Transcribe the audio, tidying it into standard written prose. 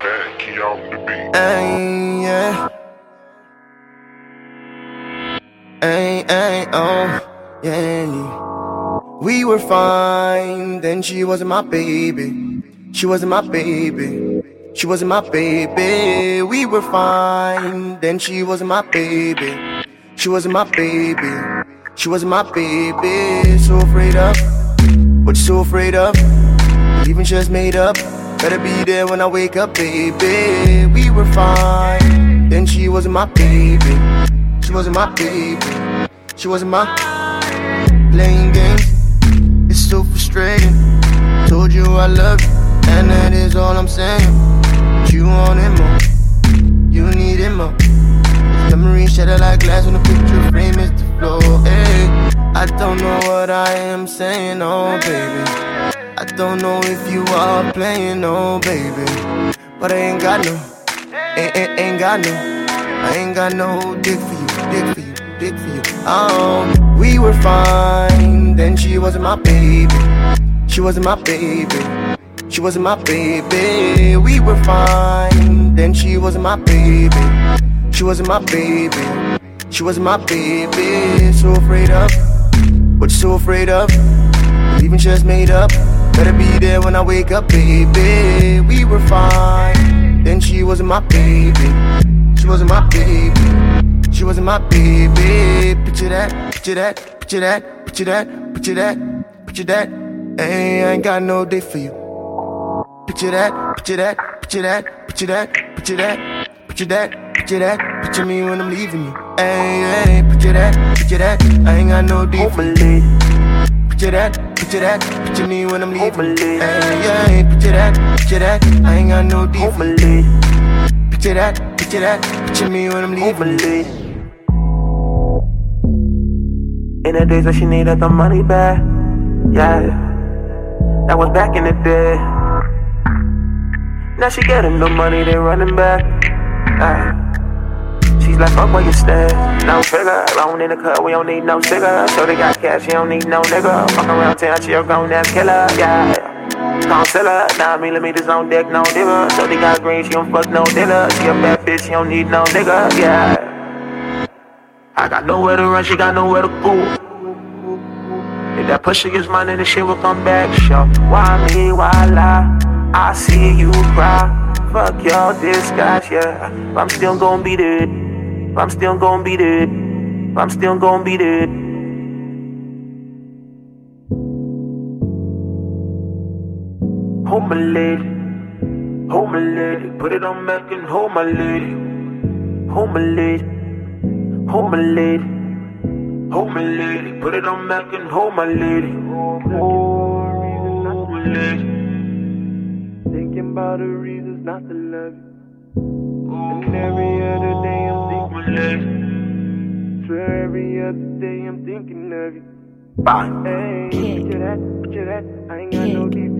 Key off the beat. Ay, yeah. Ay, ay, oh, yeah. We were fine, then she wasn't my baby. She wasn't my baby. She wasn't my baby. We were fine, then she wasn't my baby. She wasn't my baby. She wasn't my baby. So afraid of what you so afraid of? Leaving just made up. Better be there when I wake up, baby. We were fine, then she wasn't my baby. She wasn't my baby. She wasn't my playing games. It's so frustrating. Told you I love you, and that is all I'm saying. But you wanted more, you needed more. This memory shattered like glass when the picture frame is the floor. Hey, I don't know what I am saying, oh baby. I don't know if you are playing, oh baby. But I ain't got no, ain't got no, I ain't got no dick for you, dick for you, dick for you. Oh, we were fine, then she wasn't my baby. She wasn't my baby. She wasn't my baby. We were fine, then she wasn't my baby. She wasn't my baby. She wasn't my baby. So afraid of what you so afraid of? Leaving just made up. Better be there when I wake up, baby. We were fine, then she wasn't my baby. She wasn't my baby. She wasn't my baby. Picture that, picture that, picture that, picture that, picture that, picture that. Hey, I ain't got no day for you. Picture that, picture that, picture that, picture that, picture that, picture that, picture that. Picture me when I'm leaving you. Hey, hey, picture that, picture that. I ain't got no day for you. Picture that, picture me when I'm leaving. Hey, yeah, picture that, I ain't got no deep. Picture that, picture me when I'm leaving. In the days that she needed the money back, yeah, that was back in the day. Now she getting the money, they running back. She's like, fuck where you stay. No trigger, alone in the cut, we don't need no cigar. So they got cash, she don't need no nigga. Fuck around town, she a grown ass killer, yeah. Concealer, 9 millimeters on deck, no digger. So they got green, she don't fuck no dealer. She a bad bitch, she don't need no nigga, yeah. I got nowhere to run, she got nowhere to go. If that pussy gets money, then shit will come back, show. Why me, why lie? I see you cry. Fuck y'all disguise, yeah. But I'm still gon' be there. I'm still gon' be there. I'm still gon' be there. Hold my lady, hold my lady. Put it on back and hold my lady. Hold my lady, hold my lady. Hold my lady. Put it on back and hold my lady. Hold my lady. Thinking about the reasons not to love you. And every other day I'm thinking. Swear every other day I'm thinking of you. Bye. Hey, picture that, I ain't got no deep.